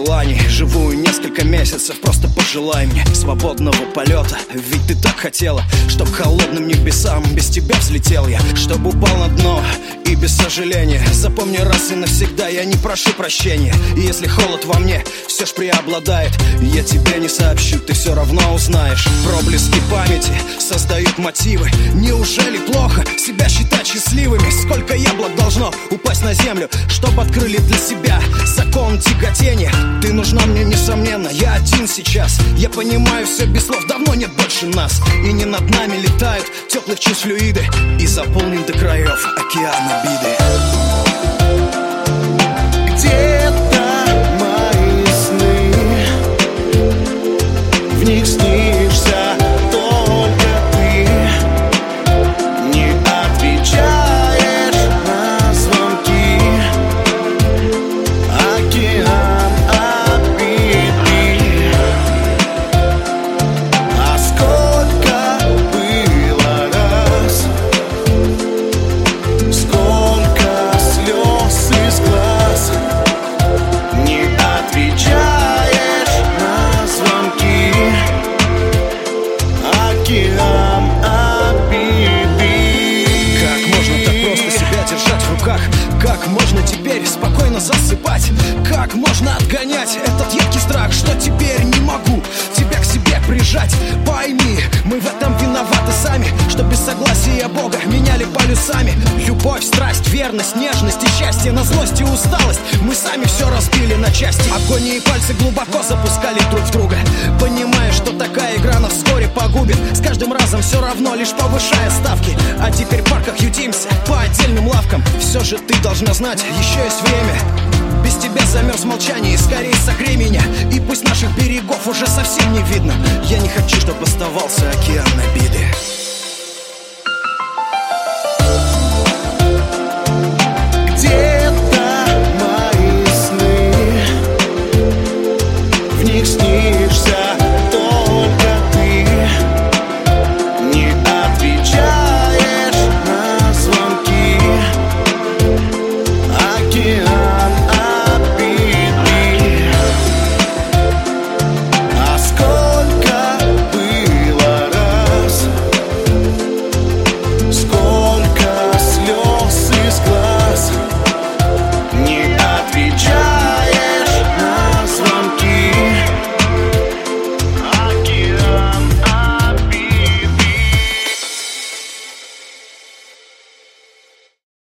желаний. Живую несколько месяцев, просто пожелай мне свободного полета. Ведь ты так хотела, чтоб к холодным небесам без тебя взлетел я, чтоб упал на дно и без сожаления. Запомни раз и навсегда, я не прошу прощения. И если холод во мне все ж преобладает, я тебе не сообщу, ты все равно узнаешь. Проблески памяти создают мотивы. Неужели плохо себя считать счастливыми? Сколько яблок должно упасть на землю, чтоб открыли для себя закон тяготения? Ты нужна мне, несомненно, я один сейчас. Я понимаю все без слов, давно нет больше нас. И не над нами летают теплых чувств флюиды, и заполнен до краев океан обиды. Где-то мои сны, в них снишься только ты. Не отвечаешь на звонки, океан обиды. А сколько было раз, сколько слез из глаз. Не отвечаешь на звонки, океан обиды. Как можно так просто себя держать в руках? Как можно теперь спокойно засыпать? Как можно отгонять этот едкий страх, что теперь не могу тебя к себе прижать? Пойми, мы в этом виноваты сами, что без согласия Бога меняли полюсами. Любовь, страсть, верность, нежность и счастье на злость и усталость. Мы сами все разбили на части. Агонии и пальцы глубоко запускали друг в друга, понимая, что такая игра нас вскоре погубит. С каждым разом все равно, лишь повышая ставки. А теперь в парках ютимся по отдельным лавкам. Все же ты должна знать, еще есть время. Без тебя замерз в молчании, скорее согрей меня. И пусть наших берегов уже совсем не видно, я не хочу, чтобы оставался океан.